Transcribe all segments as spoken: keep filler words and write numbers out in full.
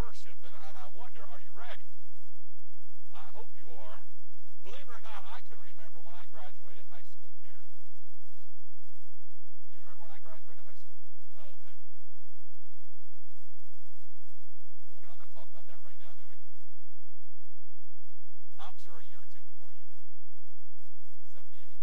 worship, and, and I wonder, are you ready? I hope you are. Believe it or not, I can remember when I graduated high school, Karen. You remember when I graduated high school? Oh, okay. Well, we don't have to talk about that right now, do we? I'm sure a year or two before you did. seventy-eight.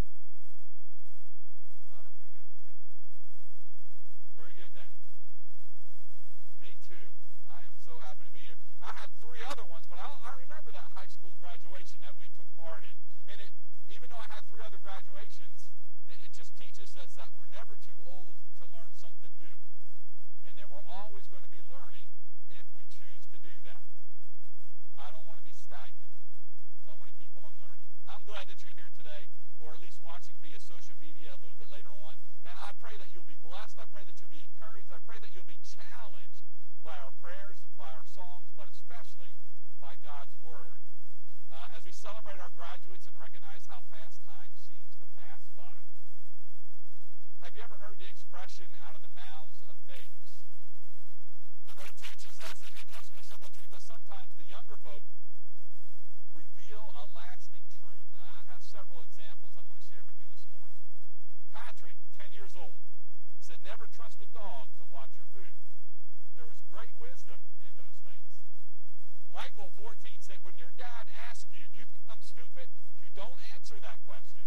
Oh, there you go. See? Very good, then. Me too. I am so happy to be here. I had three other ones, but I, I remember that high school graduation that we took part in. And it, even though I had three other graduations, it, it just teaches us that we're never too old to learn something new. And that we're always going to be learning if we choose to do that. I don't want to be stagnant, so I want to keep on learning. I'm glad that you're here today, or at least watching via social media a little bit later on. And I pray that you'll be blessed. I pray that you'll be encouraged. I pray that you'll be challenged by our prayers, by our songs, but especially by God's Word. Uh, as we celebrate our graduates and recognize how fast time seems to pass by. Have you ever heard the expression, out of the mouths of babes? The Word teaches us, and it tells me simple truth, that sometimes the younger folk reveal a lasting truth. And I have several examples I want to share with you this morning. Patrick, ten years old, said never trust a dog to watch your food. There was great wisdom in those things. Michael, fourteen, said when your dad asks you, do you think I'm stupid? You don't answer that question.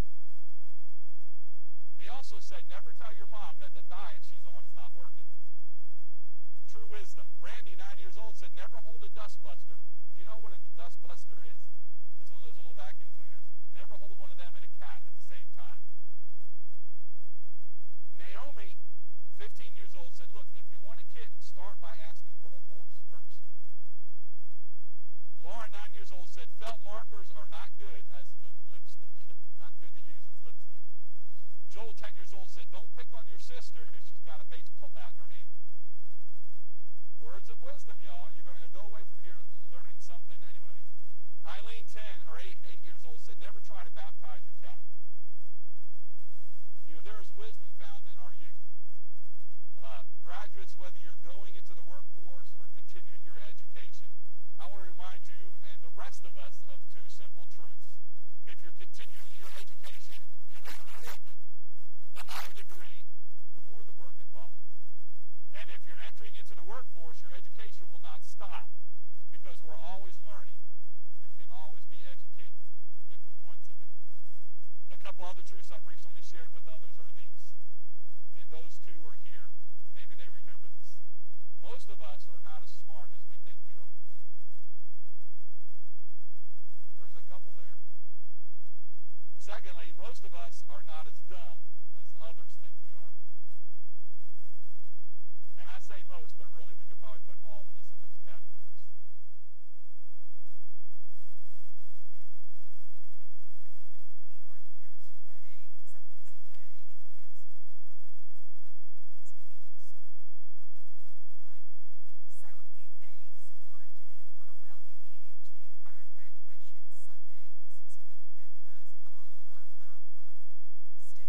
He also said never tell your mom that the diet she's on is not working. True wisdom. Randy, nine years old, said never hold a dustbuster. Do you know what a dustbuster is? It's one of those little vacuum cleaners. Never hold one of them and a cat at the same time. Naomi, fifteen years old, said, look, if you want a kitten, start by asking for a horse first. Lauren, nine years old, said felt markers are not good as lip lipstick. Not good to use as lipstick. Joel, ten years old, said don't pick on your sister if she's got a baseball bat in her hand. Words of wisdom, y'all. You're going to go away from here learning something anyway. Eileen, ten or eight, eight years old, said never try to baptize your cat. You know, there is wisdom found in our youth. Uh, graduates, whether you're going into the workforce or continuing your education, I want to remind you and the rest of us of two simple truths. If you're continuing your education, you're going to work. The higher degree, the more the work involved. And if you're entering into the workforce, your education will not stop because we're always learning and we can always be educated if we want to be. A couple other truths I've recently shared with others are these. And those two are here. Maybe they remember this. Most of us are not as smart as we think we are. There's a couple there. Secondly, most of us are not as dumb as others think we are. And I say most, but really we could probably put all of us in those categories. Students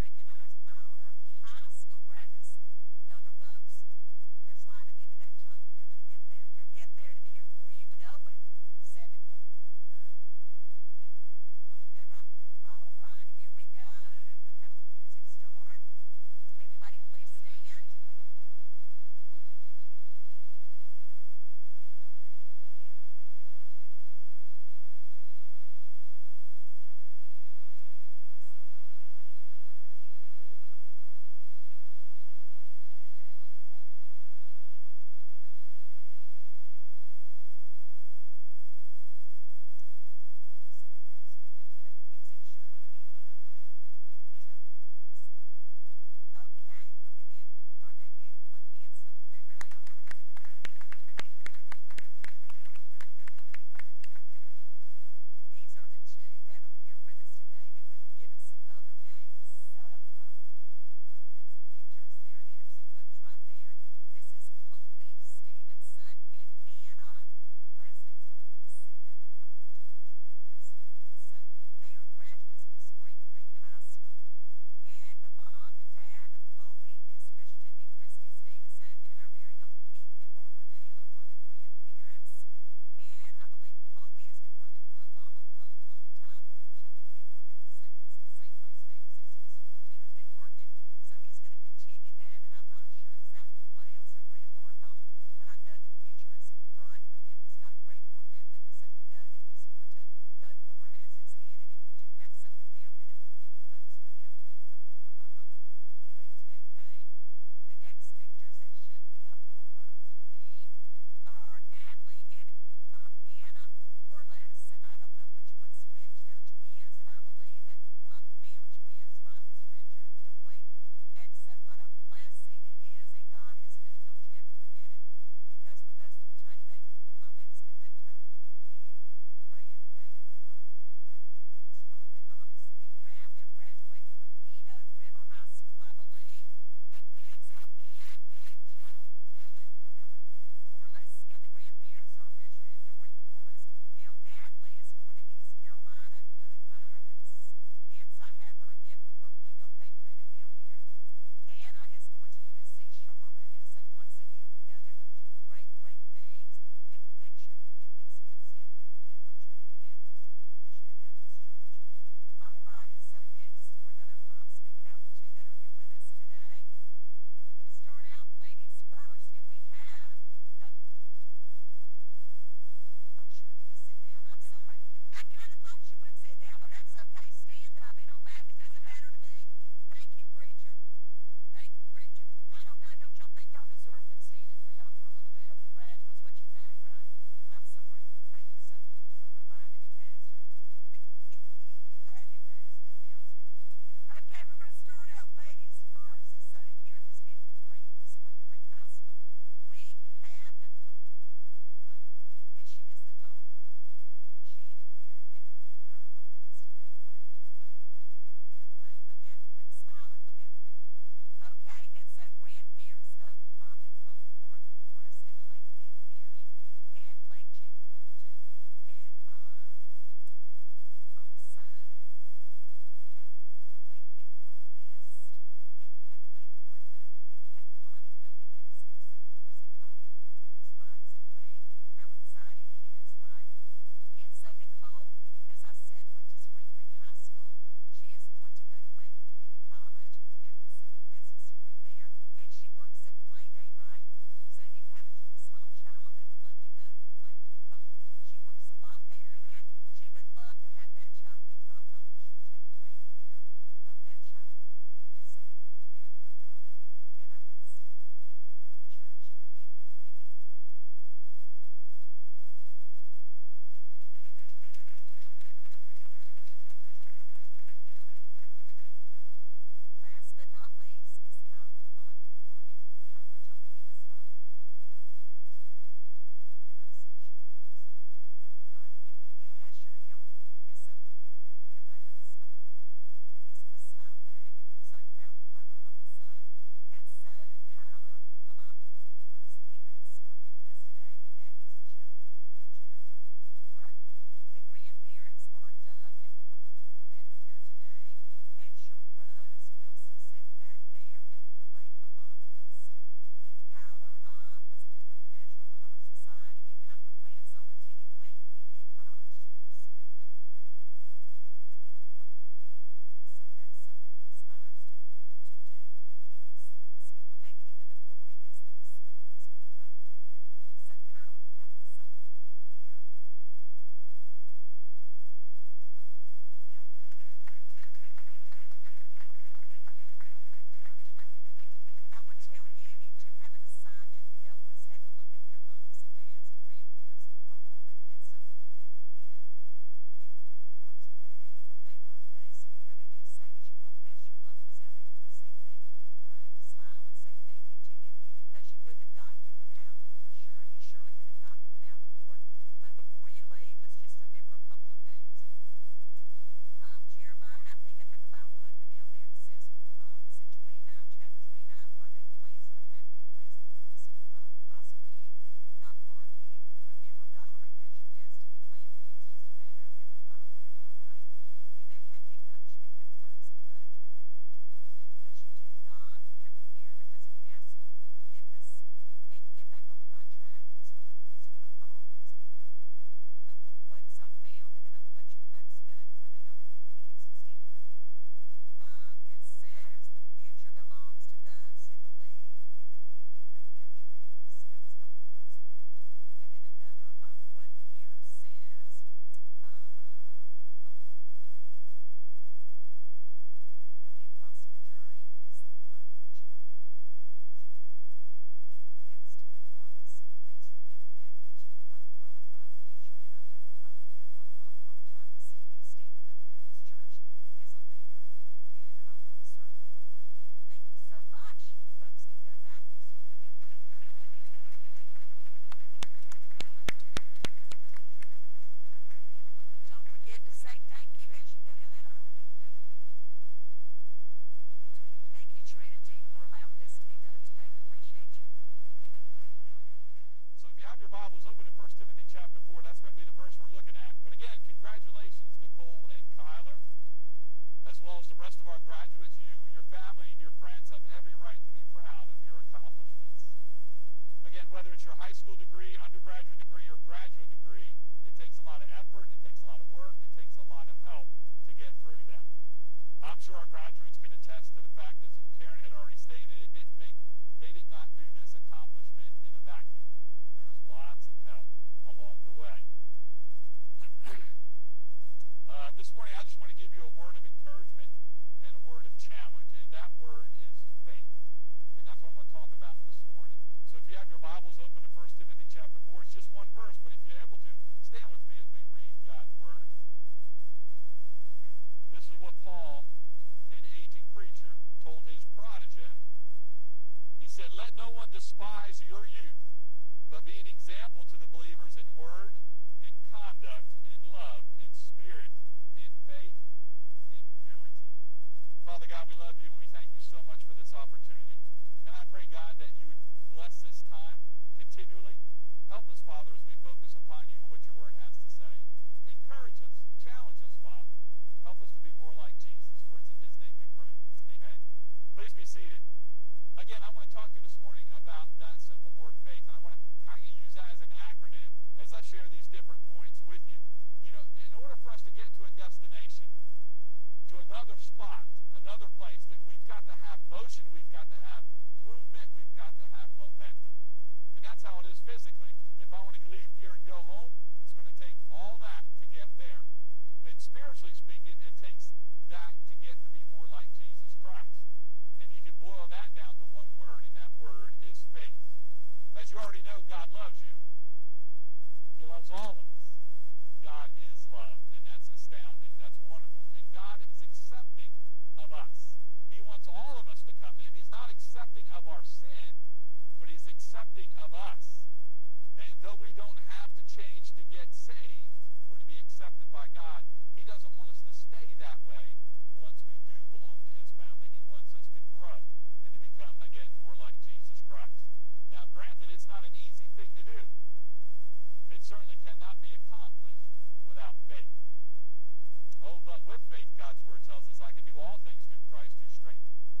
said, let no one despise your youth, but be an example to the believers in word, in conduct, in love, in spirit, in faith, in purity. Father God, we love you and we thank you so much for this opportunity. And I pray, God, that you would bless this time continually. Help us, Father, as we focus upon you and what your word has to say. Encourage us, challenge us, Father. Help us to be more like Jesus, for it's in his name we pray. Amen. Please be seated. Again, I want to talk to you this morning about that simple word faith, and I want to kind of use that as an acronym as I share these different points with you. You know, in order for us to get to a destination, to another spot, another place, that we've got to have motion, we've got to have movement, we've got to have momentum. And that's how it is physically. If I want to leave here and go home, it's going to take all that to get there. And spiritually speaking, it takes that to get to be more like Jesus Christ. And you can boil that down to one word, and that word is faith. As you already know, God loves you. He loves all of us. God is love, and that's astounding. That's wonderful. And God is accepting of us. He wants all of us to come to him. He's not accepting of our sin, but he's accepting of us. And though we don't have to change to get saved or to be accepted by God, he doesn't want us to stay that way once we do belong to his family. He wants us to grow and to become, again, more like Jesus Christ. Now, granted, it's not an easy thing to do. It certainly cannot be accomplished without faith. Oh, but with faith, God's word tells us, I can do all things through Christ who strengthens me.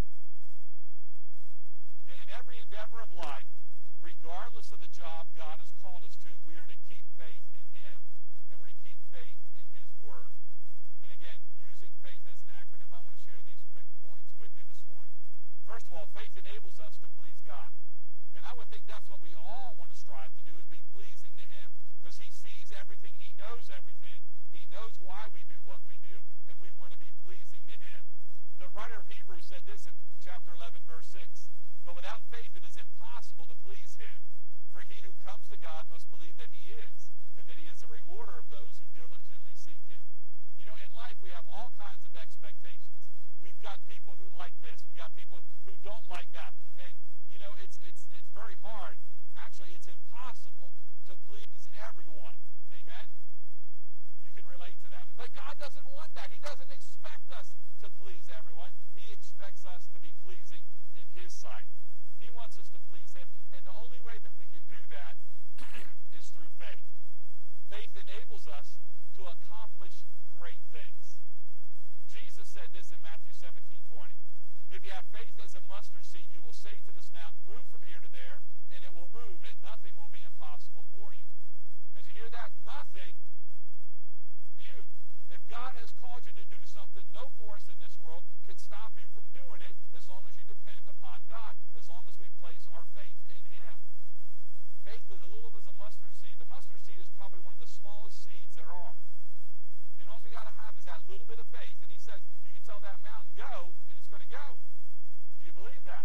In every endeavor of life, regardless of the job God has called us to, we are to keep faith in him, and we're to keep faith in his word. And again, using faith as an acronym, I want to share these quick points with you this morning. First of all, faith enables us to please God. And I would think that's what we all want to strive to do, is be pleasing to him. Because he sees everything, he knows everything, he knows why we do what we do, and we want to be pleasing to him. The writer of Hebrews said this in chapter eleven, verse six. But without faith it is impossible to please him. For he who comes to God must believe that he is, and that he is a rewarder of those who diligently seek him. You know, in life we have all kinds of expectations. We've got people who like this. We've got people who don't like that. And, you know, it's it's it's very hard. Actually, it's impossible to please everyone. Amen? You can relate to that. But God doesn't want that. He doesn't expect us to please everyone. He expects us to be pleasing in his sight. He wants us to please him. And the only way that we can do that is through faith. Faith enables us to accomplish great things. Jesus said this in Matthew seventeen twenty. If you have faith as a mustard seed, you will say to this mountain, move from here to there, and it will move, and nothing will be impossible for you. Did you hear that? Nothing for you. If God has called you to do something, no force in this world can stop you from doing it as long as you depend upon God, as long as we place our faith in him. Faith is as little as a mustard seed. The mustard seed is probably one of the smallest seeds there are. And all we got to have is that little bit of faith. And he says, you can tell that mountain, go, and it's going to go. Do you believe that?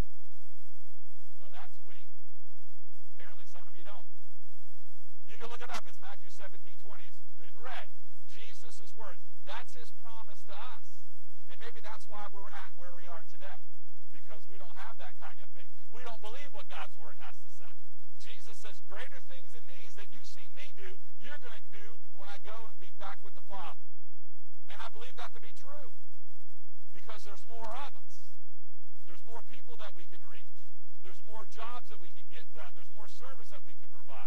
Well, that's weak. Apparently some of you don't. You can look it up. It's Matthew seventeen twenty. It's in red. Jesus' words. That's his promise to us. And maybe that's why we're at where we are today. Because we don't have that kind of faith. We don't believe what God's word has to say. Jesus says, greater things than these that you see me do, you're going to do when I go and be back with the Father. And I believe that to be true. Because there's more of us. There's more people that we can reach. There's more jobs that we can get done. There's more service that we can provide.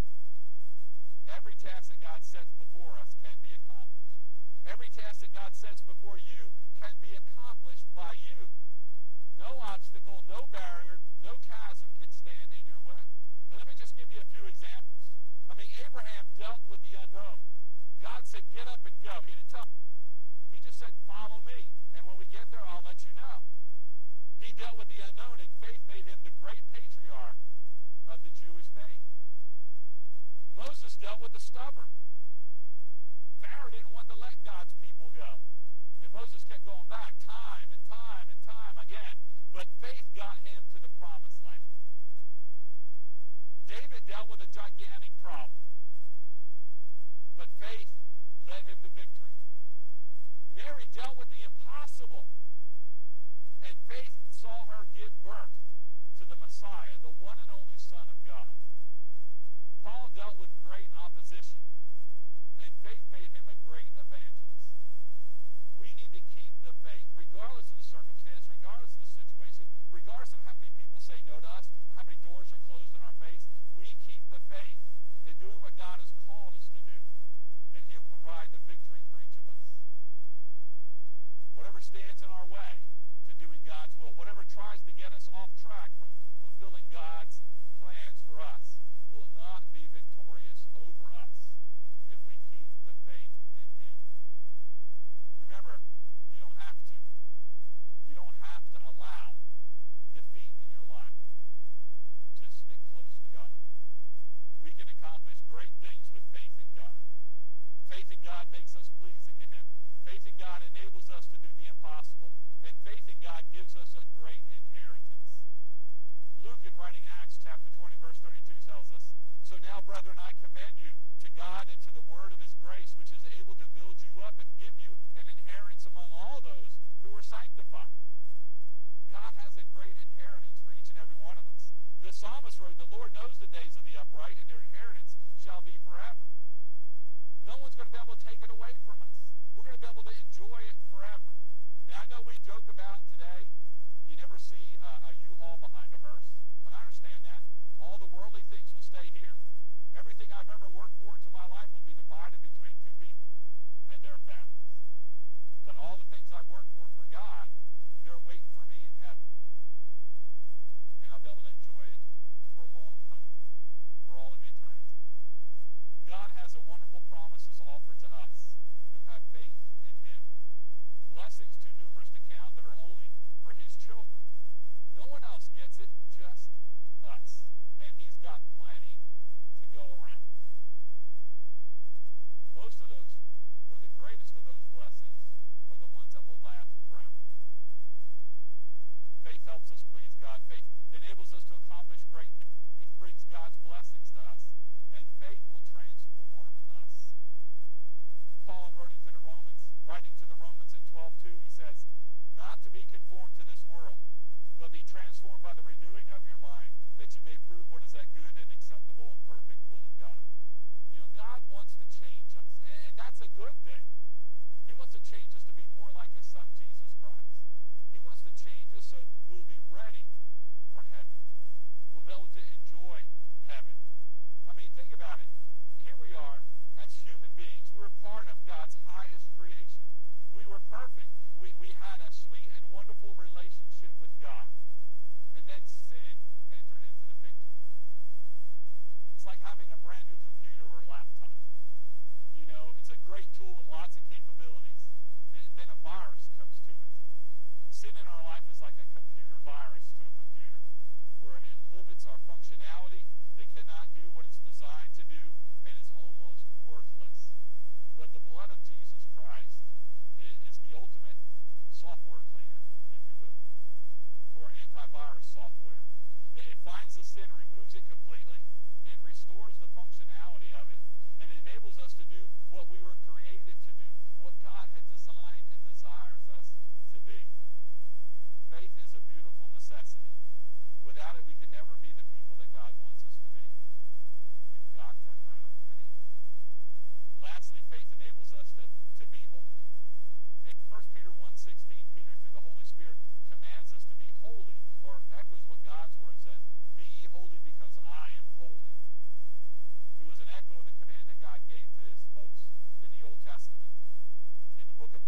Every task that God sets before us can be accomplished. Every task that God sets before you can be accomplished by you. No obstacle, no barrier, no chasm can stand in your way. And let me just give you a few examples. I mean, Abraham dealt with the unknown. God said, get up and go. He didn't tell him. He just said, follow me. And when we get there, I'll let you know. He dealt with the unknown, and faith made him the great patriarch of the Jewish faith. Moses dealt with the stubborn. Pharaoh didn't want to let God's people go. And Moses kept going back time and time and time again. But faith got him to the promised land. David dealt with a gigantic problem. But faith led him to victory. Mary dealt with the impossible. And faith saw her give birth to the Messiah, the one and only Son of God. Paul dealt with great opposition, and faith made him a great evangelist. We need to keep the faith, regardless of the circumstance, regardless of the situation, regardless of how many people say no to us, how many doors are closed in our face. We keep the faith in doing what God has called us to do, and he will provide the victory for each of us. Whatever stands in our way to doing God's will, whatever tries to get us off track from fulfilling God's plans for us, will not be victorious over us if we keep the faith in him. Remember, you don't have to. You don't have to allow defeat in your life. Just stick close to God. We can accomplish great things with faith in God. Faith in God makes us pleasing to him. Faith in God enables us to do the impossible. And faith in God gives us a great inheritance. Luke, in writing Acts chapter twenty, verse thirty-two, tells us, "So now, brethren, I commend you to God and to the word of his grace, which is able to build you up and give you an inheritance among all those who are sanctified." God has a great inheritance for each and every one of us. The psalmist wrote, "The Lord knows the days of the upright, and their inheritance shall be forever." No one's going to be able to take it away from us. We're going to be able to enjoy it forever. And I know we joke about today, you never see uh, a U-Haul behind a hearse. And I understand that. All the worldly things will stay here. Everything I've ever worked for into my life will be divided between two people and their families. But all the things I've worked for for God, they're waiting for me in heaven. And I'll be able to enjoy it for a long time, for all of eternity. God has a wonderful promises offered to us who have faith in him. Blessings too numerous to count that are only for his children. No one else gets it, just us. And he's got plenty to go around. Most of those, or the greatest of those blessings, are the ones that will last forever. Faith helps us please God. Faith enables us to accomplish great things. Faith brings God's blessings to us. And faith will transform us. Paul wrote into the Romans, writing to the Romans in twelve two, he says, "Not to be conformed to this world, but be transformed by the renewing of your mind, that you may prove what is that good and acceptable and perfect will of God." You know, God wants to change us, and that's a good thing. He wants to change us to be more like his son, Jesus Christ. He wants to change us so we'll be ready for heaven. We'll be able to enjoy heaven. I mean, think about it. Here we are as human beings. We're part of God's highest creation. We were perfect. We, we had a sweet and wonderful relationship with God. And then sin entered into the picture. It's like having a brand new computer or laptop. You know, it's a great tool with lots of capabilities. And then a virus comes to it. Sin in our life is like a computer virus to a computer, where it limits our functionality. It cannot do what it's designed to do, and it's almost worthless. But the blood of Jesus Christ is, is the ultimate software cleaner, if you will, or antivirus software. It, it finds the sin, removes it completely, it restores the functionality of it, and it enables us to do what we were created to do, what God had designed and desires us to be. Faith is a beautiful necessity. Without it, we can never be the people that God wants us to be. We've got to have faith. Lastly, faith enables us to, to be holy. In First Peter one sixteen, Peter, through the Holy Spirit, commands us to be holy, or echoes what God's word says. Be ye holy because I am holy. It was an echo of the command that God gave to his folks in the Old Testament. In the book of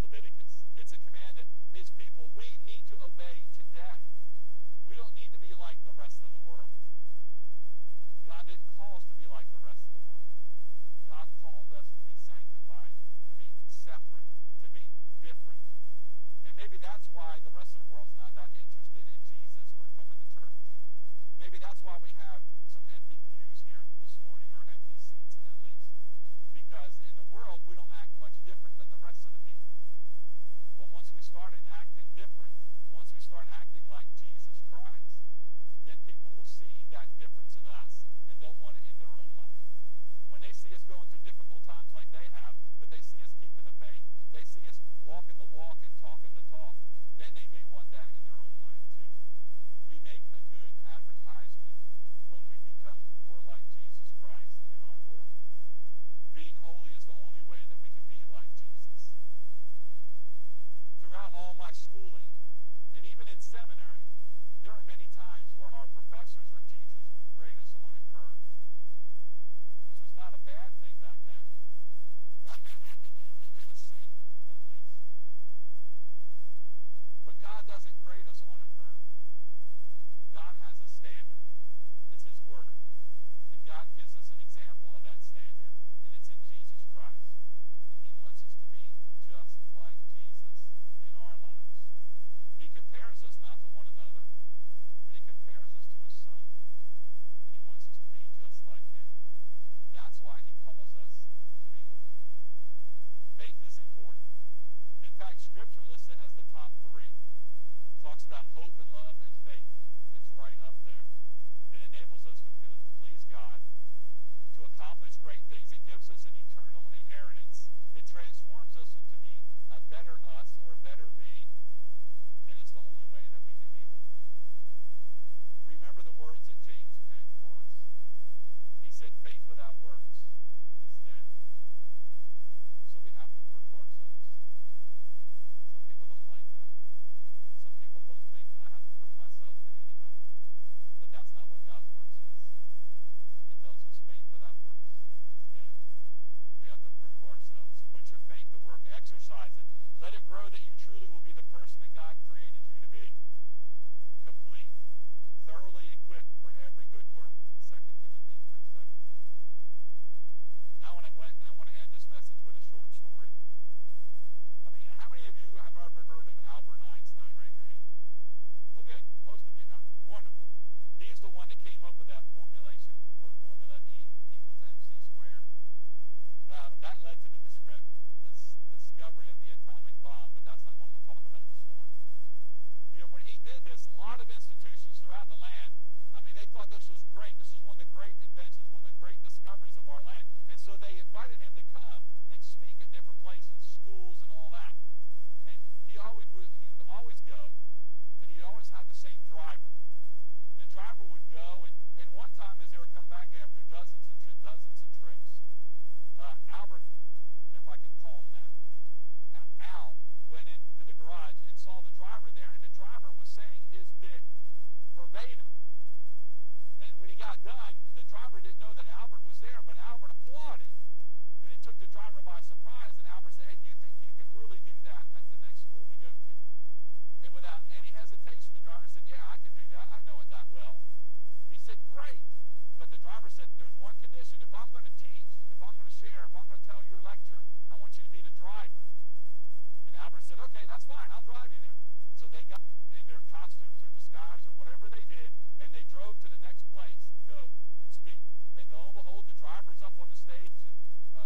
institutions throughout the land. I mean, they thought this was great. This was one of the great inventions, one of the great discoveries of our land. And so they invited him to come and speak at different places, schools and all that. And he always would, he would always go, and he'd always have the same driver. And the driver would go, and, and one time as they were coming back after dozens and tri- dozens of trips, uh, Albert, if I could call him that, Al went into the garage and saw the driver there, and the driver was saying his bit verbatim. And when he got done, the driver didn't know that Albert was there, but Albert applauded. And it took the driver by surprise, and Albert said, hey, do you think you can really do that at the next school we go to? And without any hesitation, the driver said, yeah, I can do that. I know it that well. He said, great. But the driver said, there's one condition. If I'm going to teach, if I'm going to share, if I'm going to tell your lecture, I want you to be the driver. And Albert said, okay, that's fine. I'll drive you there. So they got in their costumes or disguise or whatever they did, and they drove to the next place to go and speak. And lo and behold, the driver's up on the stage. And, uh,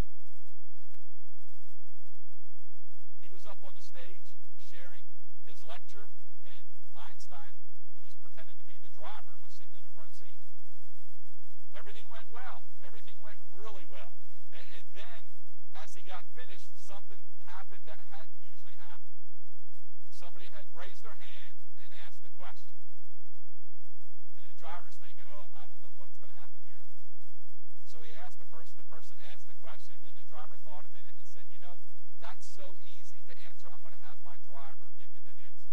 he was up on the stage sharing his lecture, and Einstein, who was pretending to be the driver, was sitting in the front seat. Everything went well. Everything went really well. And, and then, as he got finished, something happened that hadn't usually happened. Somebody had raised their hand and asked a question. And the driver's thinking, oh, I don't know what's going to happen here. So he asked the person, the person asked the question, and the driver thought a minute and said, you know, that's so easy to answer, I'm going to have my driver give you the answer.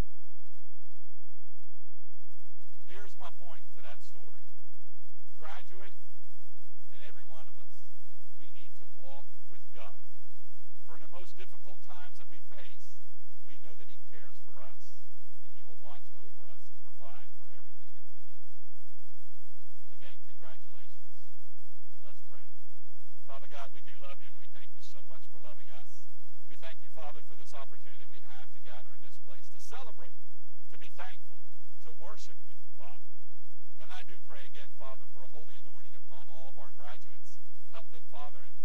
Here's my point to that story. Graduate, and every one of us, we need to walk with God. For in the most difficult times that we face, we know that he cares for us, and he will watch over us and provide for everything that we need. Again, congratulations. Let's pray. Father God, we do love you, and we thank you so much for loving us. We thank you, Father, for this opportunity we have to gather in this place to celebrate, to be thankful, to worship you, Father. And I do pray again, Father, for a holy anointing upon all of our graduates. Help them, Father, and